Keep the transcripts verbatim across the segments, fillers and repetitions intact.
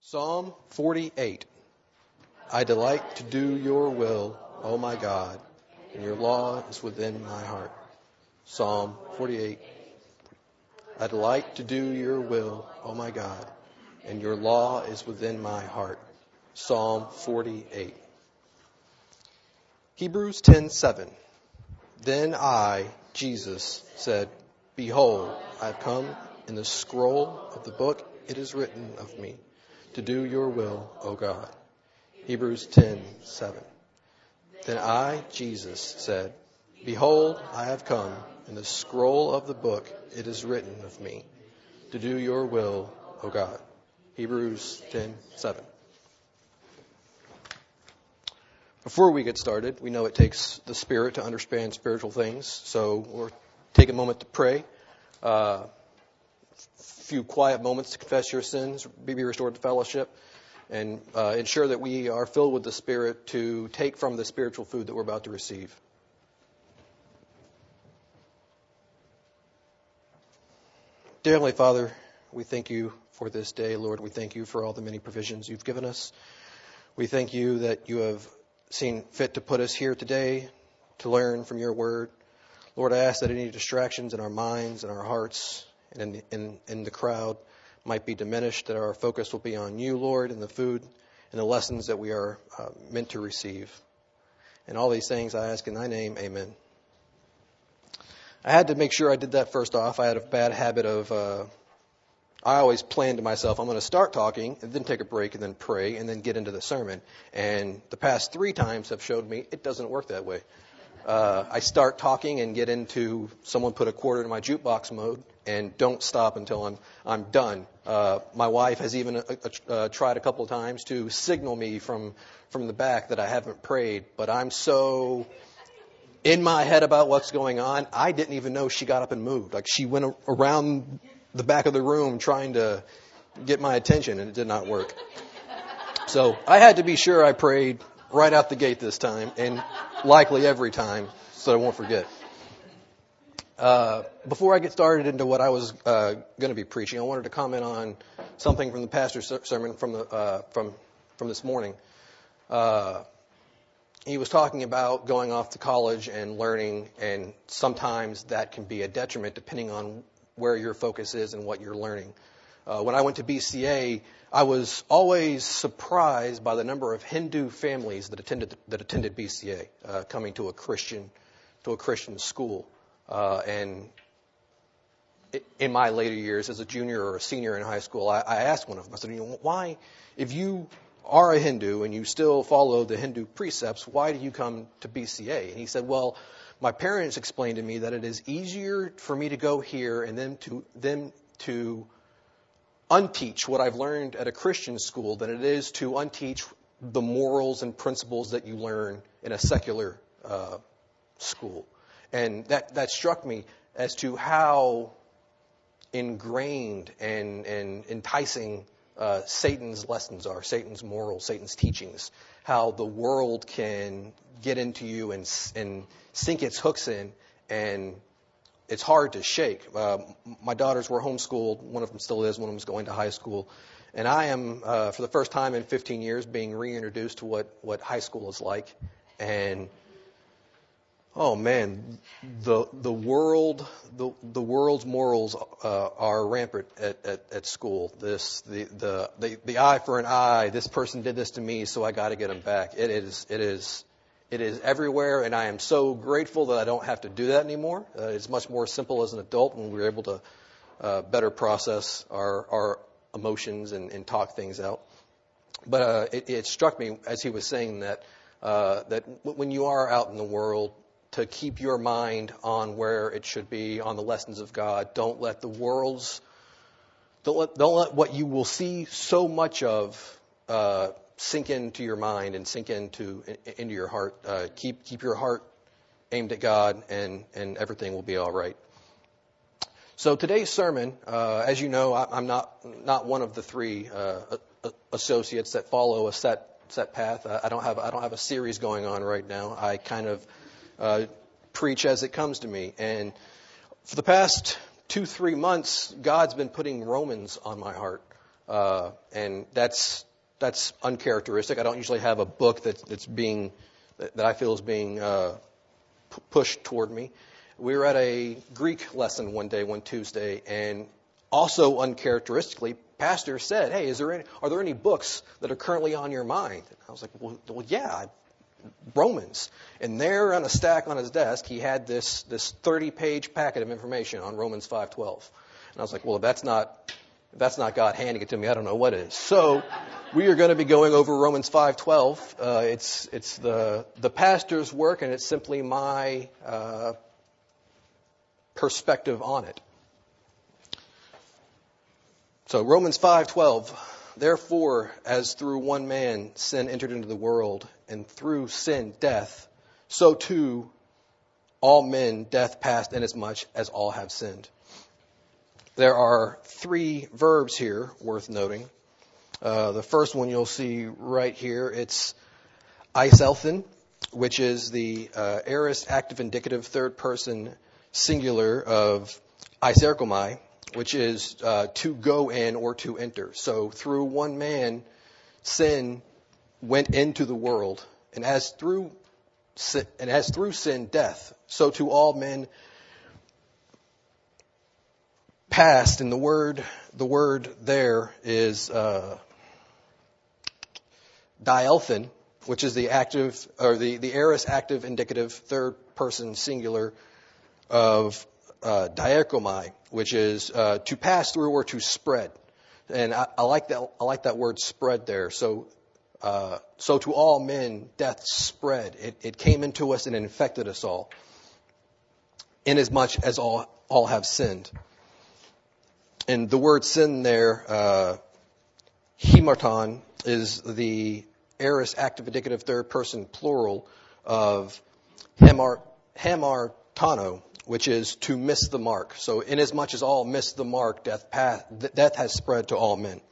Psalm forty-eight. I delight to do your will, O my God, and your law is within my heart. Psalm forty-eight. I delight to do your will, O my God, and your law is within my heart. Psalm forty-eight. Hebrews ten seven. Then I, Jesus, said, Behold, I have come. In the scroll of the book it is written of me, to do your will, O God. Hebrews ten seven. Then I, Jesus, said, Behold, I have come. In the scroll of the book it is written of me, to do your will, O God. Hebrews ten seven. Before we get started, we know it takes the Spirit to understand spiritual things, so we'll take a moment to pray. Uh, few quiet moments to confess your sins, be restored to fellowship, and uh, ensure that we are filled with the Spirit to take from the spiritual food that we're about to receive. Dear Heavenly Father, we thank you for this day, Lord. We thank you for all the many provisions you've given us. We thank you that you have seen fit to put us here today to learn from your word. Lord, I ask that any distractions in our minds and our hearts and in the, in, in the crowd might be diminished, that our focus will be on you, Lord, and the food and the lessons that we are uh, meant to receive. And all these things I ask in thy name, amen. I had to make sure I did that first off. I had a bad habit of, uh, I always plan to myself, I'm going to start talking and then take a break and then pray and then get into the sermon. And the past three times have showed me it doesn't work that way. Uh, I start talking and get into someone put a quarter in my jukebox mode and don't stop until I'm I'm done. Uh, my wife has even uh, uh, tried a couple of times to signal me from from the back that I haven't prayed, but I'm so in my head about what's going on, I didn't even know she got up and moved. Like she went around the back of the room trying to get my attention, and it did not work. So I had to be sure I prayed right out the gate this time, and likely every time, so I won't forget. Uh, before I get started into what I was uh, going to be preaching, I wanted to comment on something from the pastor's sermon from the uh, from from this morning. Uh, he was talking about going off to college and learning, and sometimes that can be a detriment depending on where your focus is and what you're learning. Uh, when I went to B C A, I was always surprised by the number of Hindu families that attended that attended B C A, uh, coming to a Christian to a Christian school. Uh, and in my later years, as a junior or a senior in high school, I, I asked one of them. I said, "You know, why, if you are a Hindu and you still follow the Hindu precepts, why do you come to B C A?" And he said, "Well, my parents explained to me that it is easier for me to go here and then to them to unteach what I've learned at a Christian school than it is to unteach the morals and principles that you learn in a secular uh, school." And that, that struck me as to how ingrained and, and enticing uh, Satan's lessons are, Satan's morals, Satan's teachings, how the world can get into you and, and sink its hooks in, and it's hard to shake. Uh, my daughters were homeschooled. One of them still is. One of them is going to high school. And I am, uh, for the first time in fifteen years, being reintroduced to what, what high school is like. And, oh man, the the world, the the world's morals uh, are rampant at, at, at school. This, the, the, the, the eye for an eye, this person did this to me, so I got to get him back. It is, it is, It is everywhere, and I am so grateful that I don't have to do that anymore. Uh, it's much more simple as an adult when we're able to uh, better process our, our emotions and, and talk things out. But uh, it, it struck me as he was saying that uh, that w- when you are out in the world, to keep your mind on where it should be, on the lessons of God. Don't let the world's, don't let, don't let what you will see so much of uh, sink into your mind and sink into into your heart. Uh, keep keep your heart aimed at God, and, and everything will be all right. So today's sermon, uh, as you know, I, I'm not not one of the three uh, associates that follow a set set path. I, I don't have I don't have a series going on right now. I kind of uh, preach as it comes to me, and for the past two three months, God's been putting Romans on my heart. Uh, and that's that's uncharacteristic. I don't usually have a book that, that's being that, that I feel is being uh, p- pushed toward me. We were at a Greek lesson one day, one Tuesday, and also uncharacteristically, pastor said, "Hey, is there any, are there any books that are currently on your mind?" And I was like, "Well, well yeah, Romans." And there on a stack on his desk, he had this this thirty-page packet of information on Romans five twelve. And I was like, "Well, if that's not if that's not God handing it to me, I don't know what is." So we are going to be going over Romans five twelve. Uh, it's it's the the pastor's work, and it's simply my uh, perspective on it. So Romans five twelve, therefore, as through one man sin entered into the world, and through sin death, so too all men death passed inasmuch as all have sinned. There are three verbs here worth noting. Uh, the first one you'll see right here, it's eiselthen, which is the uh, aorist active indicative third person singular of eiserkomai, which is uh, to go in or to enter. So through one man, sin went into the world, and as through sin, and as through sin, death, so to all men passed. And the word, the word there is uh, dielthen, which is the active or the the aorist active indicative third person singular of uh, diakomai, which is uh, to pass through or to spread. And I, I like that. I like that word "spread" there. So, uh, so to all men, death spread. It, it came into us and infected us all, inasmuch as all all have sinned. And the word "sin" there, uh, hemarton, is the aorist active indicative third person plural of hemar hemartano, which is to miss the mark. So inasmuch as all miss the mark, death, path, death has spread to all men.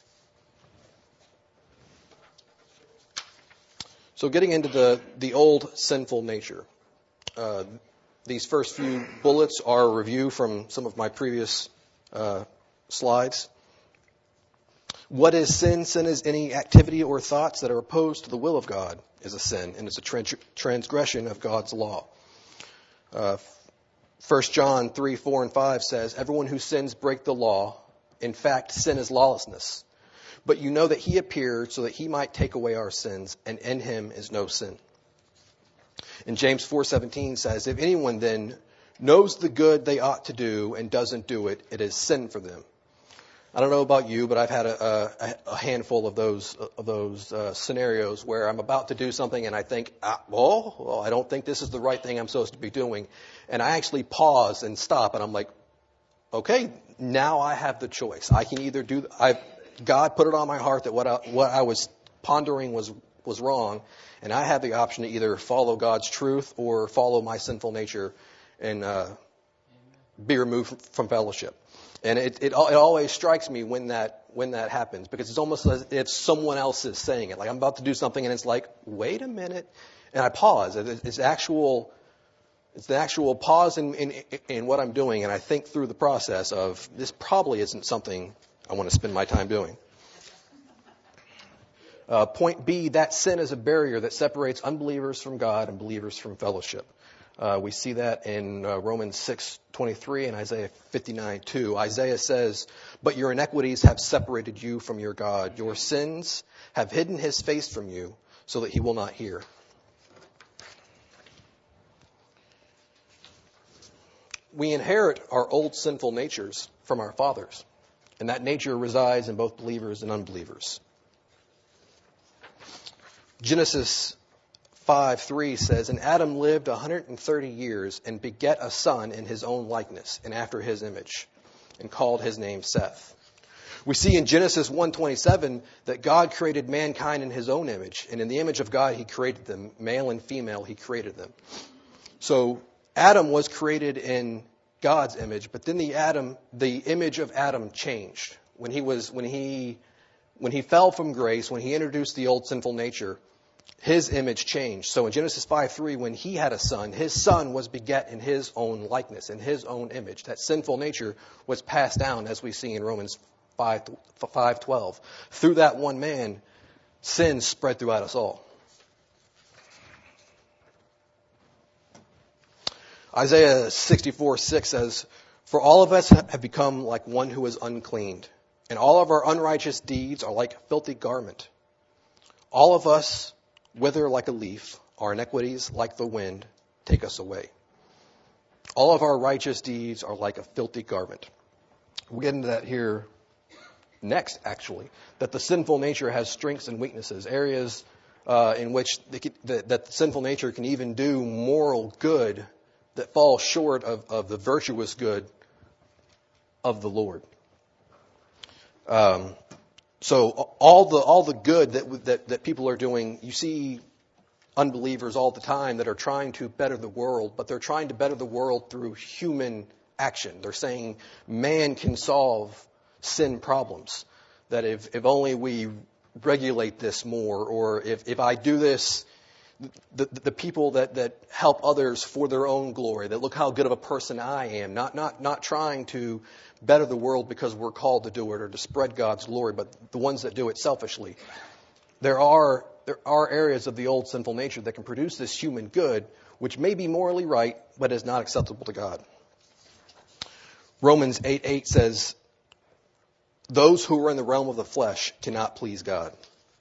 So getting into the, the old sinful nature. Uh, these first few bullets are a review from some of my previous uh, slides. What is sin? Sin is any activity or thoughts that are opposed to the will of God is a sin, and it's a trans- transgression of God's law. Uh, First John three, four, and five says, everyone who sins break the law. In fact, sin is lawlessness. But you know that he appeared so that he might take away our sins, and in him is no sin. And James four seventeen says, if anyone then knows the good they ought to do and doesn't do it, it is sin for them. I don't know about you, but I've had a, a, a handful of those of those uh, scenarios where I'm about to do something and I think, ah, well, well, I don't think this is the right thing I'm supposed to be doing. And I actually pause and stop, and I'm like, okay, now I have the choice. I can either do, I, God put it on my heart that what I, what I was pondering was was wrong, and I have the option to either follow God's truth or follow my sinful nature and uh, be removed from fellowship. And it, it it always strikes me when that when that happens, because it's almost as if someone else is saying it. Like I'm about to do something and it's like, wait a minute, and I pause. It's actual, it's the actual pause in, in in what I'm doing, and I think through the process of this probably isn't something I want to spend my time doing. Uh, point B, that sin is a barrier that separates unbelievers from God and believers from fellowship. Uh, we see that in uh, Romans six twenty-three and Isaiah fifty-nine two. Isaiah says, but your iniquities have separated you from your God. Your sins have hidden his face from you so that he will not hear. We inherit our old sinful natures from our fathers, and that nature resides in both believers and unbelievers. Genesis five three says, and Adam lived one hundred thirty years and beget a son in his own likeness and after his image, and called his name Seth. We see in Genesis one twenty-seven that God created mankind in his own image, and in the image of God he created them, male and female he created them. So Adam was created in God's image, but then the Adam, the image of Adam changed when he was when he when he fell from grace, when he introduced the old sinful nature. His image changed. So in Genesis five three, when he had a son, his son was beget in his own likeness, in his own image. That sinful nature was passed down, as we see in Romans five twelve. Through that one man, sin spread throughout us all. Isaiah sixty-four six says, "For all of us have become like one who is unclean, and all of our unrighteous deeds are like a filthy garment. All of us wither like a leaf, our iniquities like the wind take us away. All of our righteous deeds are like a filthy garment." We'll get into that here next, actually, that the sinful nature has strengths and weaknesses, areas uh, in which they can, that, that the sinful nature can even do moral good that fall short of, of the virtuous good of the Lord. Um, so all the all the good that, that that people are doing, you see unbelievers all the time that are trying to better the world, but they're trying to better the world through human action. They're saying man can solve sin problems. That if, if only we regulate this more, or if, if I do this, the, the people that, that help others for their own glory, that look how good of a person I am, not, not, not trying to better the world because we're called to do it or to spread God's glory, but the ones that do it selfishly. There are there are areas of the old sinful nature that can produce this human good, which may be morally right, but is not acceptable to God. Romans eight eight says, "Those who are in the realm of the flesh cannot please God."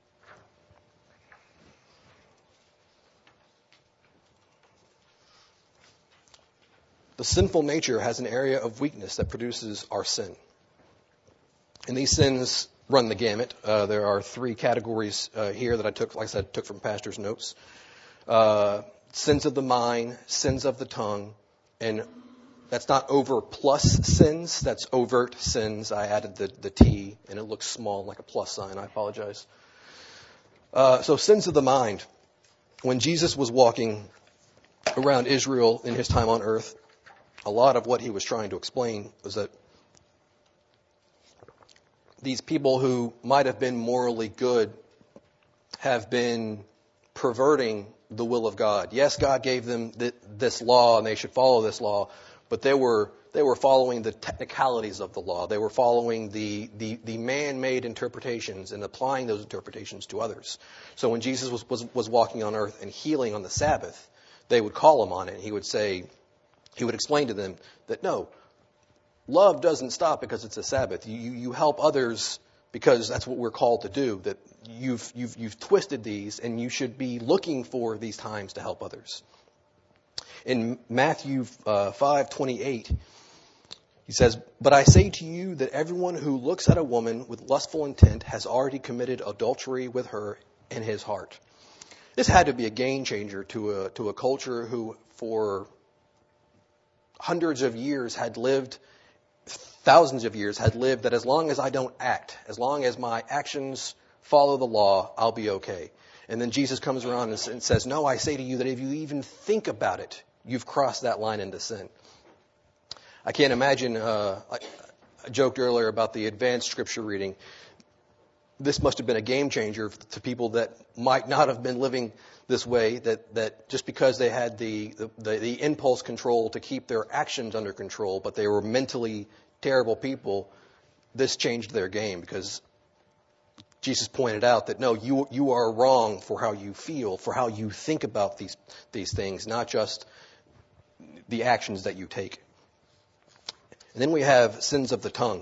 The sinful nature has an area of weakness that produces our sin. And these sins run the gamut. Uh, there are three categories uh, here that I took, like I said, took from Pastor's notes. Uh, sins of the mind, sins of the tongue, and that's not over plus sins, that's overt sins. I added the, the T, and it looks small, like a plus sign. I apologize. Uh, so sins of the mind. When Jesus was walking around Israel in his time on earth, a lot of what he was trying to explain was that these people who might have been morally good have been perverting the will of God. Yes, God gave them th- this law and they should follow this law, but they were they were following the technicalities of the law. They were following the, the, the man-made interpretations and applying those interpretations to others. So when Jesus was, was, was walking on earth and healing on the Sabbath, they would call him on it. He would say, he would explain to them that no, love doesn't stop because it's a Sabbath. You, you help others because that's what we're called to do. That you've you've you've twisted these, and you should be looking for these times to help others. In Matthew uh, five twenty-eight, he says, "But I say to you that everyone who looks at a woman with lustful intent has already committed adultery with her in his heart." This had to be a game changer to a to a culture who, for hundreds of years, had lived, thousands of years, had lived that as long as I don't act, as long as my actions follow the law, I'll be okay. And then Jesus comes around and says, "No, I say to you that if you even think about it, you've crossed that line into sin." I can't imagine, uh, I, I joked earlier about the advanced scripture reading. This must have been a game changer to people that might not have been living this way, that, that just because they had the, the, the, the impulse control to keep their actions under control, but they were mentally terrible people, this changed their game, because Jesus pointed out that no, you you are wrong for how you feel, for how you think about these these things, not just the actions that you take. And then we have sins of the tongue.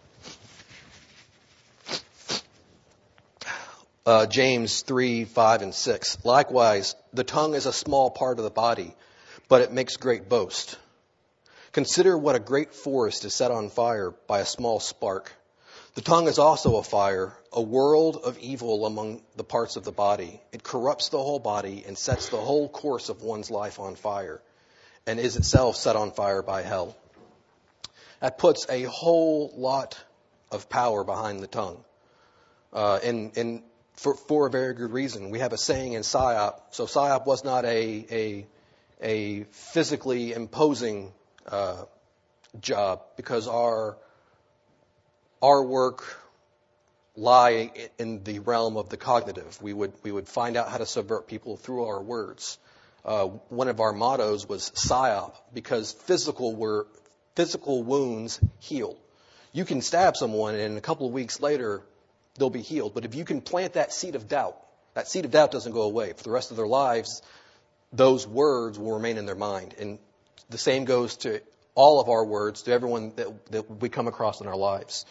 Uh, James three, five, and six. "Likewise, the tongue is a small part of the body, but it makes great boast. Consider what a great forest is set on fire by a small spark. The tongue is also a fire, a world of evil among the parts of the body. It corrupts the whole body and sets the whole course of one's life on fire, and is itself set on fire by hell." That puts a whole lot of power behind the tongue. Uh, and, and for, for a very good reason. We have a saying in PSYOP. So PSYOP was not a, a, a physically imposing uh, job, because our our work lie in the realm of the cognitive. We would we would find out how to subvert people through our words. Uh, one of our mottos was PSYOP, because physical were physical wounds heal. You can stab someone and a couple of weeks later they'll be healed. But if you can plant that seed of doubt, that seed of doubt doesn't go away. For the rest of their lives, those words will remain in their mind. And the same goes to all of our words, to everyone that, that we come across in our lives.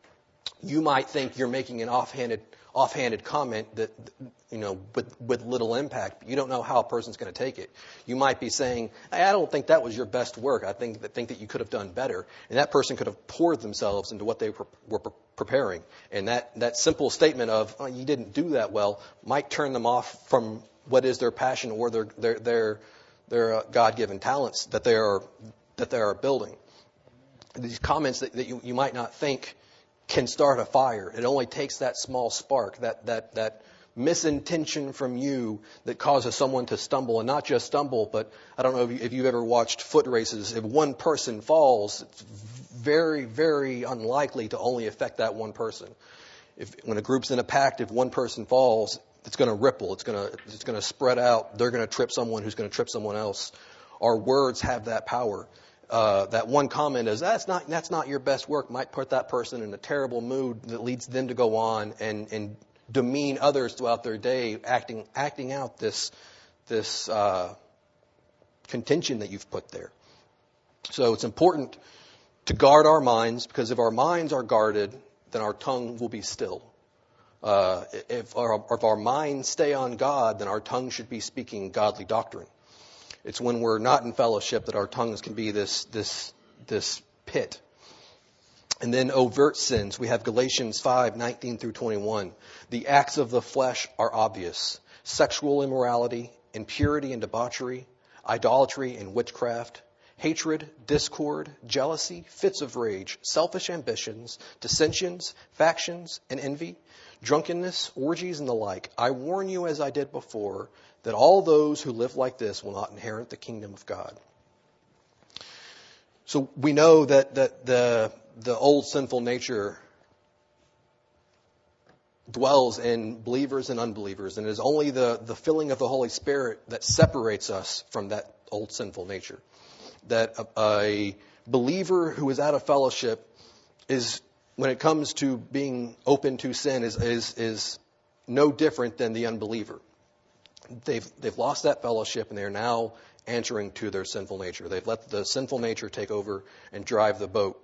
You might think you're making an offhanded offhanded comment that, you know, with, with little impact. But you don't know how a person's going to take it. You might be saying, hey, I don't think that was your best work. I think that, think that you could have done better. And that person could have poured themselves into what they were, were preparing. And that, that simple statement of, oh, you didn't do that well, might turn them off from what is their passion or their, their, their, their uh, God-given talents that they are, that they are building. These comments that, that you, you might not think can start a fire. It only takes that small spark, that that that misintention from you that causes someone to stumble, and not just stumble, but I don't know if, you, if you've ever watched foot races. If one person falls, it's very, very unlikely to only affect that one person. If when a group's in a pact, if one person falls, it's going to ripple. It's going to it's going to spread out. They're going to trip someone who's going to trip someone else. Our words have that power. Uh, that one comment is, that's not that's not your best work, might put that person in a terrible mood that leads them to go on and, and demean others throughout their day, acting acting out this this uh, contention that you've put there. So it's important to guard our minds, because if our minds are guarded, then our tongue will be still. Uh, if, our, if our minds stay on God, then our tongue should be speaking godly doctrine. It's when we're not in fellowship that our tongues can be this this this pit. And then overt sins. We have Galatians five nineteen through twenty-one. The acts of the flesh are obvious: sexual immorality, impurity and debauchery, idolatry and witchcraft, hatred, discord, jealousy, fits of rage, selfish ambitions, dissensions, factions, and envy, drunkenness, orgies, and the like. I warn you, as I did before, that all those who live like this will not inherit the kingdom of God. So we know that, that the the old sinful nature dwells in believers and unbelievers, and it is only the, the filling of the Holy Spirit that separates us from that old sinful nature. That a, a believer who is out of fellowship is, when it comes to being open to sin, is is, is no different than the unbeliever. They've they've lost that fellowship, and they are now answering to their sinful nature. They've let the sinful nature take over and drive the boat.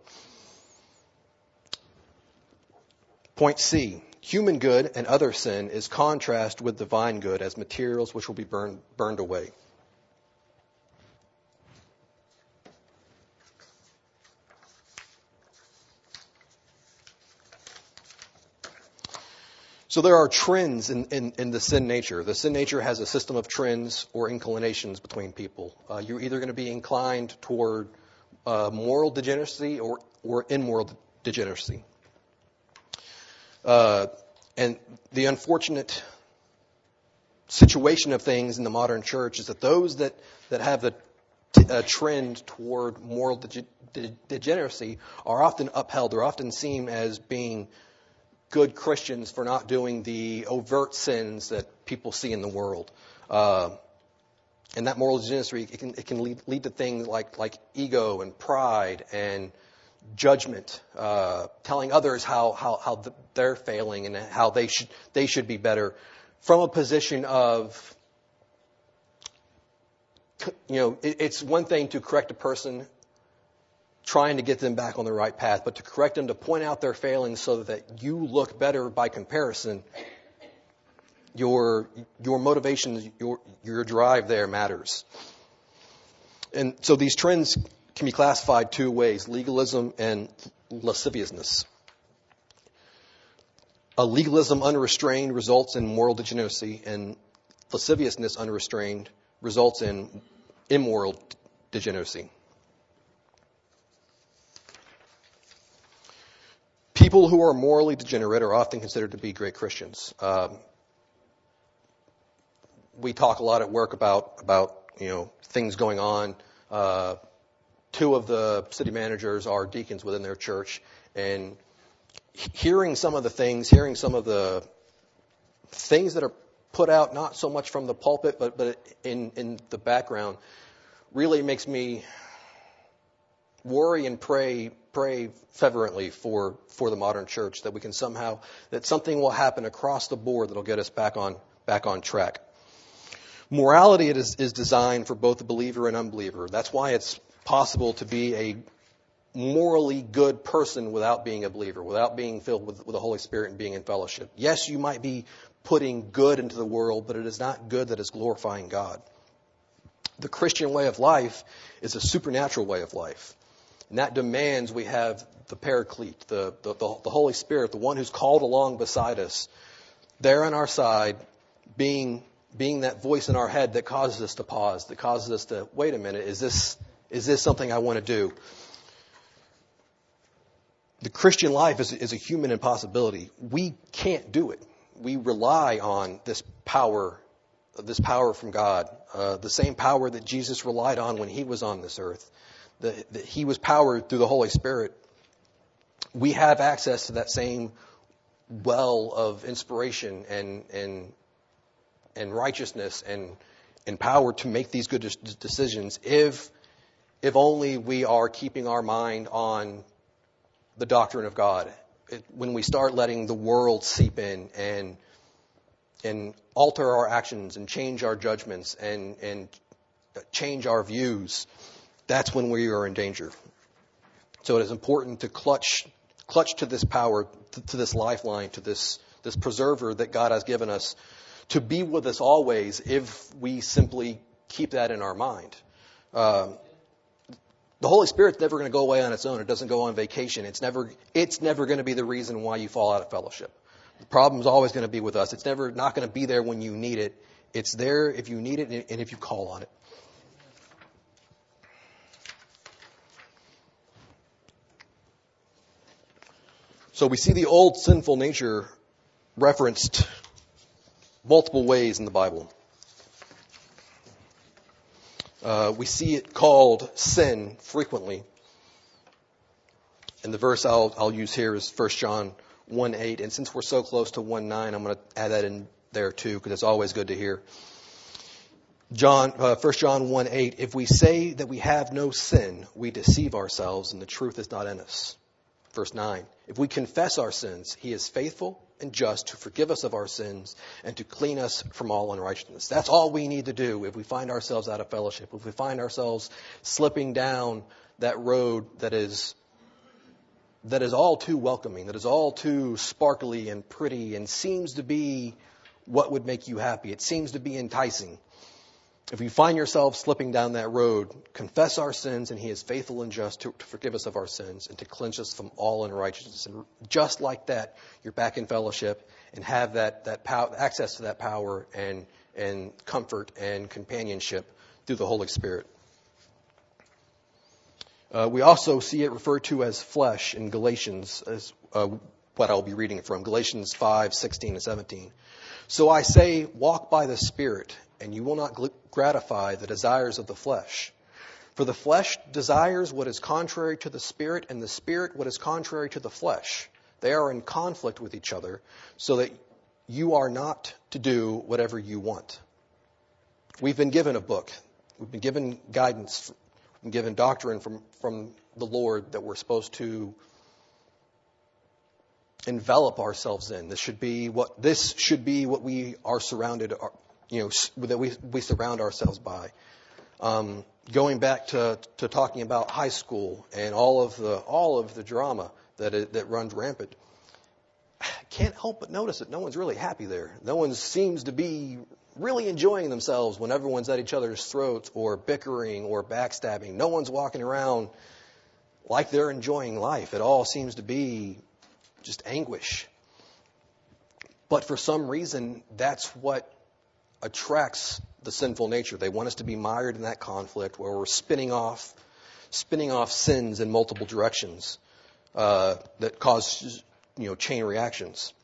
Point C. Human good and other sin is contrast with divine good as materials which will be burned burned away. So there are trends in, in, in the sin nature. The sin nature has a system of trends or inclinations between people. Uh, you're either going to be inclined toward uh, moral degeneracy or, or immoral degeneracy. Uh, and the unfortunate situation of things in the modern church is that those that, that have the t- a trend toward moral de- de- degeneracy are often upheld. They're often seen as being good Christians for not doing the overt sins that people see in the world. Uh, and that moral degeneracy, it can, it can lead, lead to things like, like ego and pride and judgment, uh, telling others how, how, how they're failing and how they should, they should be better, from a position of, you know, it, it's one thing to correct a person trying to get them back on the right path, but to correct them, to point out their failings so that you look better by comparison, your your motivation, your your drive there matters. And so these trends can be classified two ways: legalism and lasciviousness. A legalism unrestrained results in moral degeneracy, and lasciviousness unrestrained results in immoral degeneracy. People who are morally degenerate are often considered to be great Christians. Um, we talk a lot at work about, about you know, things going on. Uh, two of the city managers are deacons within their church, and hearing some of the things, hearing some of the things that are put out, not so much from the pulpit, but, but in, in the background, really makes me worry and pray pray fervently for, for the modern church, that we can somehow, that something will happen across the board that'll get us back on, back on track. Morality is, is designed for both the believer and unbeliever. That's why it's possible to be a morally good person without being a believer, without being filled with, with the Holy Spirit and being in fellowship. Yes, you might be putting good into the world, but it is not good that is glorifying God. The Christian way of life is a supernatural way of life. And that demands we have the Paraclete, the, the, the, the Holy Spirit, the one who's called along beside us, there on our side, being being that voice in our head that causes us to pause, that causes us to, wait a minute, is this is this something I want to do? The Christian life is, is a human impossibility. We can't do it. We rely on this power, this power from God, uh, the same power that Jesus relied on when he was on this earth. That, that he was powered through the Holy Spirit. We have access to that same well of inspiration and and and righteousness and and power to make these good decisions if if only we are keeping our mind on the doctrine of God. It, when we start letting the world seep in and and alter our actions and change our judgments and and change our views, that's when we are in danger. So it is important to clutch clutch to this power, to, to this lifeline, to this this preserver that God has given us, to be with us always if we simply keep that in our mind. Um, the Holy Spirit's never going to go away on its own. It doesn't go on vacation. It's never it's never going to be the reason why you fall out of fellowship. The problem's always going to be with us. It's never not going to be there when you need it. It's there if you need it and if you call on it. So we see the old sinful nature referenced multiple ways in the Bible. Uh, we see it called sin frequently. And the verse I'll, I'll use here is First John one eight. And since we're so close to one nine, I'm going to add that in there too, because it's always good to hear. John, uh, First John one eight. If we say that we have no sin, we deceive ourselves, and the truth is not in us. Verse nine. If we confess our sins, he is faithful and just to forgive us of our sins and to clean us from all unrighteousness. That's all we need to do if we find ourselves out of fellowship, if we find ourselves slipping down that road that is that is all too welcoming, that is all too sparkly and pretty and seems to be what would make you happy. It seems to be enticing. If you find yourself slipping down that road, confess our sins, and he is faithful and just to, to forgive us of our sins and to cleanse us from all unrighteousness. And just like that, you're back in fellowship and have that, that pow- access to that power and, and comfort and companionship through the Holy Spirit. Uh, we also see it referred to as flesh in Galatians, as uh, what I'll be reading from, Galatians five sixteen and seventeen. So I say, walk by the Spirit, and you will not gl- gratify the desires of the flesh. For the flesh desires what is contrary to the Spirit, and the Spirit what is contrary to the flesh. They are in conflict with each other, so that you are not to do whatever you want. We've been given a book. We've been given guidance, we've been given doctrine from, from the Lord that we're supposed to envelop ourselves in. This should be what this should be what we are surrounded, you know, that we we surround ourselves by. Um, going back to, to talking about high school and all of the all of the drama that it, that runs rampant, I can't help but notice that no one's really happy there. No one seems to be really enjoying themselves when everyone's at each other's throats or bickering or backstabbing. No one's walking around like they're enjoying life. It all seems to be just anguish. But for some reason, that's what attracts the sinful nature. They want us to be mired in that conflict where we're spinning off, spinning off sins in multiple directions uh, that cause, you know, chain reactions.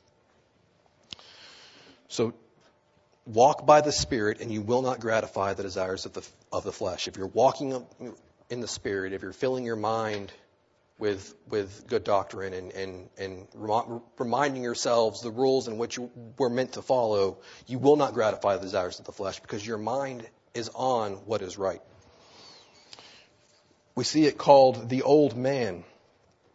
So, walk by the Spirit, and you will not gratify the desires of the of the flesh. If you're walking in the Spirit, if you're filling your mind with with good doctrine and, and, and rem- reminding yourselves the rules in which you were meant to follow, you will not gratify the desires of the flesh because your mind is on what is right. We see it called the old man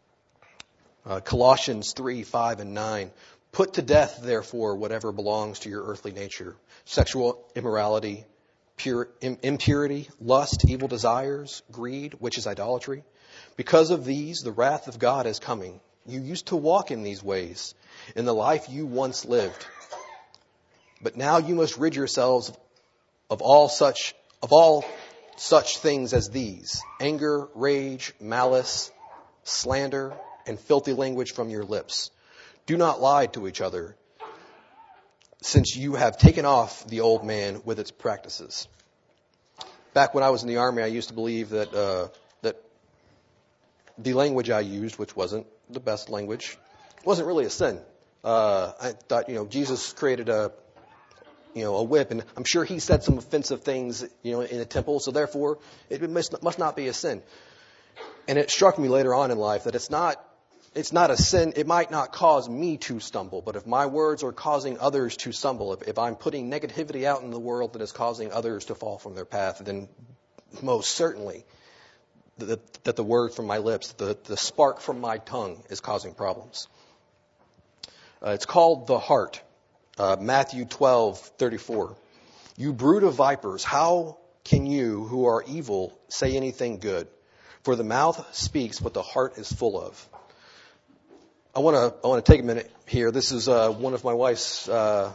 Uh, Colossians three, five, and nine. Put to death, therefore, whatever belongs to your earthly nature. Sexual immorality, pure, impurity, lust, evil desires, greed, which is idolatry. Because of these, the wrath of God is coming. You used to walk in these ways, in the life you once lived. But now you must rid yourselves of all such, of all such things as these: anger, rage, malice, slander, and filthy language from your lips. Do not lie to each other, since you have taken off the old man with its practices. Back when I was in the Army, I used to believe that uh, that the language I used, which wasn't the best language, wasn't really a sin. Uh, I thought, you know, Jesus created a, you know, a whip, and I'm sure he said some offensive things, you know, in the temple, so therefore it must, must not be a sin. And it struck me later on in life that it's not, it's not a sin. It might not cause me to stumble, but if my words are causing others to stumble, if, if I'm putting negativity out in the world that is causing others to fall from their path, then most certainly that, that the word from my lips, the, the spark from my tongue is causing problems. Uh, it's called the heart. Uh, Matthew twelve, thirty-four. You brood of vipers, how can you who are evil say anything good? For the mouth speaks what the heart is full of. I want to I want to take a minute here. This is uh, one of my wife's. Uh,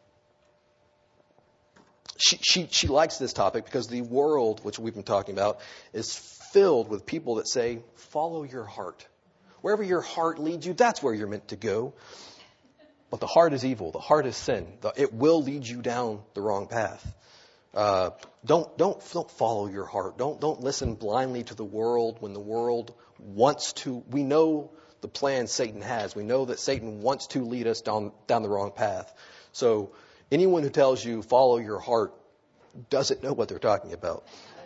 she she she likes this topic because the world, which we've been talking about, is filled with people that say, "Follow your heart. Wherever your heart leads you, that's where you're meant to go." But the heart is evil. The heart is sin. It will lead you down the wrong path. Uh, don't don't don't follow your heart. Don't don't listen blindly to the world when the world wants to. We know the plan Satan has. We know that Satan wants to lead us down down the wrong path. So anyone who tells you follow your heart doesn't know what they're talking about.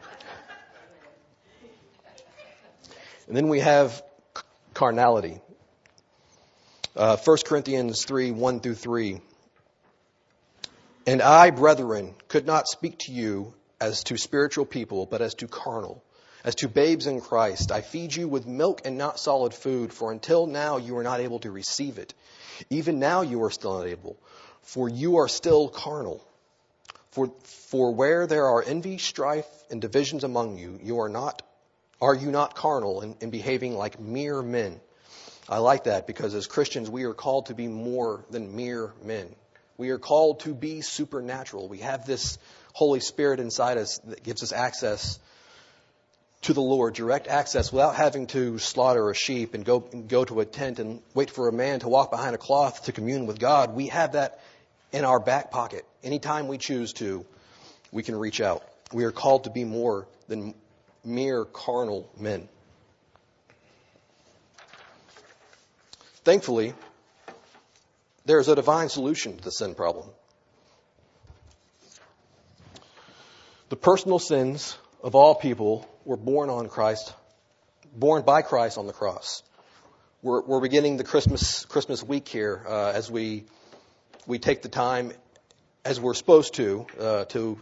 And then we have carnality. Uh, First Corinthians three, one through three. And I, brethren, could not speak to you as to spiritual people, but as to carnal, as to babes in Christ. I feed you with milk and not solid food, for until now you are not able to receive it. Even now you are still not able, for you are still carnal. For, for where there are envy, strife, and divisions among you, you are not, are you not carnal and, and behaving like mere men? I like that because as Christians, we are called to be more than mere men. We are called to be supernatural. We have this Holy Spirit inside us that gives us access to the Lord, direct access without having to slaughter a sheep and go, go to a tent and wait for a man to walk behind a cloth to commune with God. We have that in our back pocket. Anytime we choose to, we can reach out. We are called to be more than mere carnal men. Thankfully, there is a divine solution to the sin problem. The personal sins of all people were born on Christ, born by Christ on the cross. We're, we're beginning the Christmas Christmas week here uh, as we we take the time, as we're supposed to, uh, to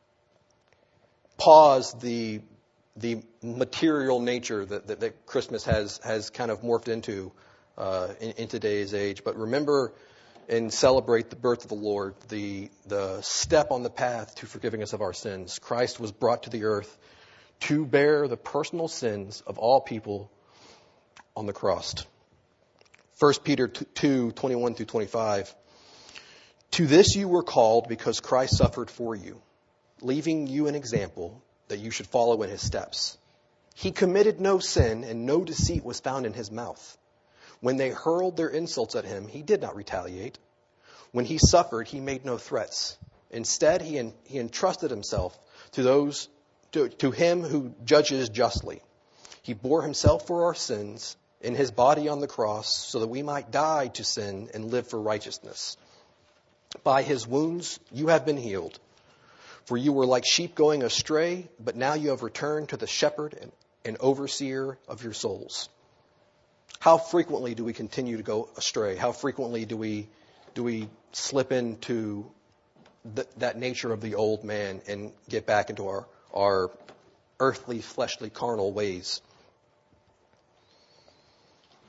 pause the the material nature that, that, that Christmas has has kind of morphed into uh, in, in today's age. But remember and celebrate the birth of the Lord, the the step on the path to forgiving us of our sins. Christ was brought to the earth to bear the personal sins of all people on the cross. First Peter two, twenty-one through twenty-five. To this you were called because Christ suffered for you, leaving you an example that you should follow in his steps. He committed no sin, and no deceit was found in his mouth. When they hurled their insults at him, he did not retaliate. When he suffered, he made no threats. Instead, he, en- he entrusted himself to those to, to him who judges justly. He bore himself for our sins in his body on the cross so that we might die to sin and live for righteousness. By his wounds you have been healed. For you were like sheep going astray, but now you have returned to the shepherd and, and overseer of your souls. How frequently do we continue to go astray? How frequently do we do we slip into th- that nature of the old man and get back into our, our earthly, fleshly, carnal ways?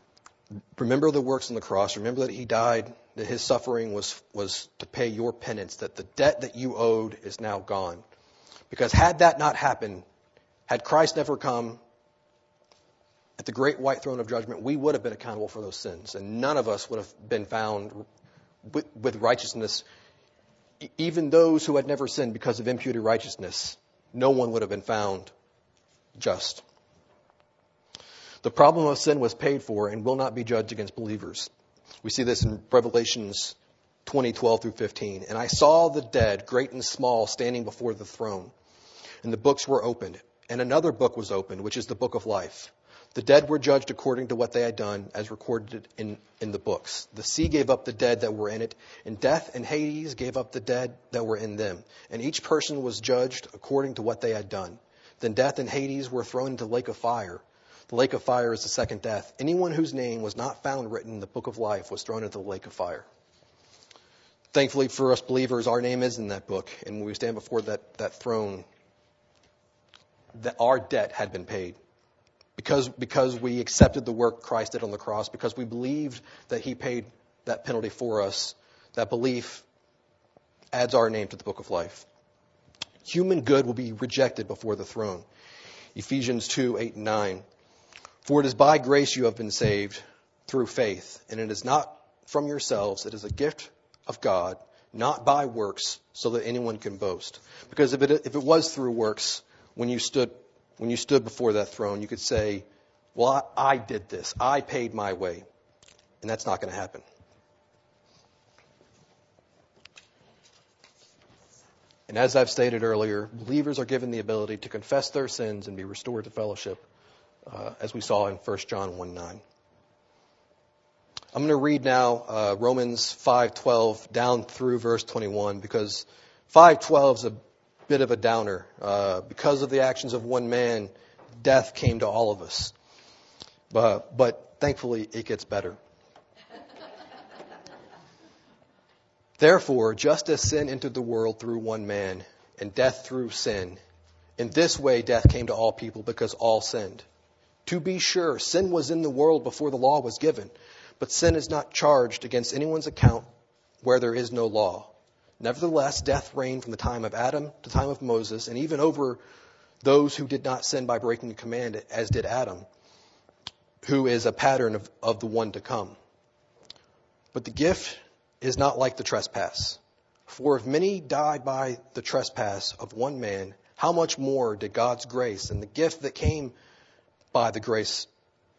Remember the works on the cross. Remember that he died, that his suffering was, was to pay your penance, that the debt that you owed is now gone. Because had that not happened, had Christ never come at the great white throne of judgment, we would have been accountable for those sins. And none of us would have been found with, with righteousness. Even those who had never sinned because of imputed righteousness, no one would have been found just. The problem of sin was paid for and will not be judged against believers. We see this in Revelations twenty, twelve through fifteen. And I saw the dead, great and small, standing before the throne. And the books were opened. And another book was opened, which is the book of life. The dead were judged according to what they had done, as recorded in, in the books. The sea gave up the dead that were in it, and death and Hades gave up the dead that were in them. And each person was judged according to what they had done. Then death and Hades were thrown into the lake of fire. The lake of fire is the second death. Anyone whose name was not found written in the book of life was thrown into the lake of fire. Thankfully for us believers, our name is in that book. And when we stand before that, that throne, that our debt had been paid. Because, because we accepted the work Christ did on the cross, because we believed that he paid that penalty for us, that belief adds our name to the book of life. Human good will be rejected before the throne. Ephesians two, eight and nine. For it is by grace you have been saved through faith, and it is not from yourselves, it is a gift of God, not by works, so that anyone can boast. Because if it, if it was through works, when you stood When you stood before that throne, you could say, well, I, I did this. I paid my way. And that's not going to happen. And as I've stated earlier, believers are given the ability to confess their sins and be restored to fellowship, uh, as we saw in First John one nine. I'm going to read now uh, Romans five twelve down through verse twenty-one, because five twelve is a bit of a downer. Uh, because of the actions of one man, death came to all of us. But, but thankfully, it gets better. Therefore, just as sin entered the world through one man, and death through sin, in this way death came to all people because all sinned. To be sure, sin was in the world before the law was given, but sin is not charged against anyone's account where there is no law. Nevertheless, death reigned from the time of Adam to the time of Moses, and even over those who did not sin by breaking the command, as did Adam, who is a pattern of, of the one to come. But the gift is not like the trespass. For if many died by the trespass of one man, how much more did God's grace and the gift that came by the grace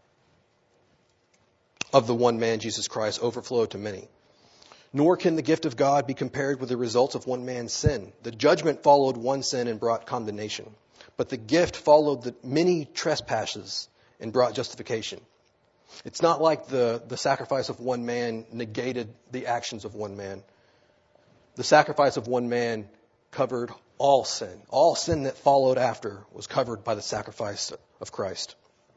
of the one man, Jesus Christ, overflow to many? Nor can the gift of God be compared with the results of one man's sin. The judgment followed one sin and brought condemnation. But the gift followed the many trespasses and brought justification. It's not like the, the sacrifice of one man negated the actions of one man. The sacrifice of one man covered all sin. All sin that followed after was covered by the sacrifice of Christ.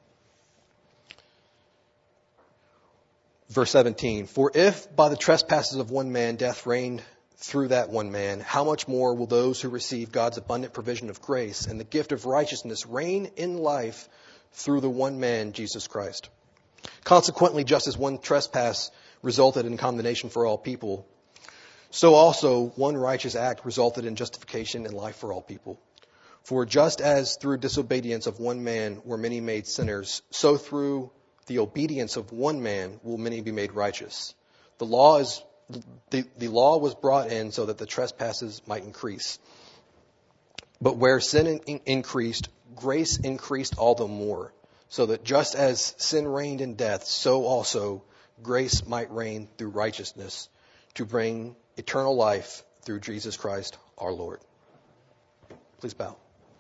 Verse seventeen, for if by the trespasses of one man death reigned through that one man, how much more will those who receive God's abundant provision of grace and the gift of righteousness reign in life through the one man, Jesus Christ? Consequently, just as one trespass resulted in condemnation for all people, so also one righteous act resulted in justification and life for all people. For just as through disobedience of one man were many made sinners, so through the obedience of one man will many be made righteous. The law is the, the law was brought in so that the trespasses might increase. But where sin in, increased, grace increased all the more, so that just as sin reigned in death, so also grace might reign through righteousness to bring eternal life through Jesus Christ our Lord. Please bow.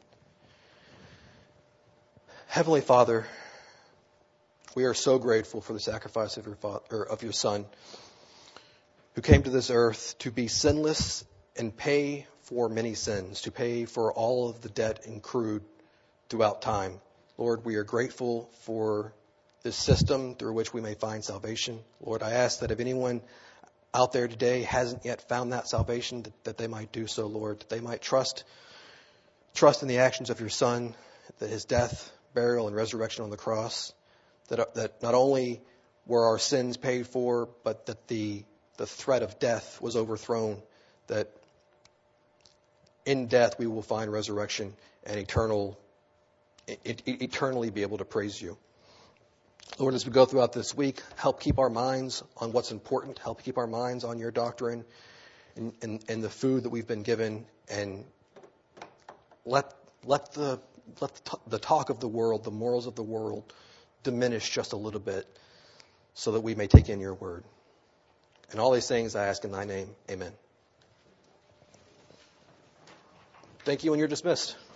Heavenly Father, we are so grateful for the sacrifice of your father, or of your Son, who came to this earth to be sinless and pay for many sins, to pay for all of the debt accrued throughout time. Lord, we are grateful for this system through which we may find salvation. Lord, I ask that if anyone out there today hasn't yet found that salvation, that, that they might do so, Lord, that they might trust, trust in the actions of your Son, that his death, burial, and resurrection on the cross, that, that not only were our sins paid for, but that the, the threat of death was overthrown, that in death we will find resurrection and eternal, et- eternally be able to praise you. Lord, as we go throughout this week, help keep our minds on what's important, help keep our minds on your doctrine and, and, and the food that we've been given, and let let the let the, t- the talk of the world, the morals of the world, diminish just a little bit, so that we may take in your word. And all these things I ask in thy name. Amen. Thank you, and you're dismissed.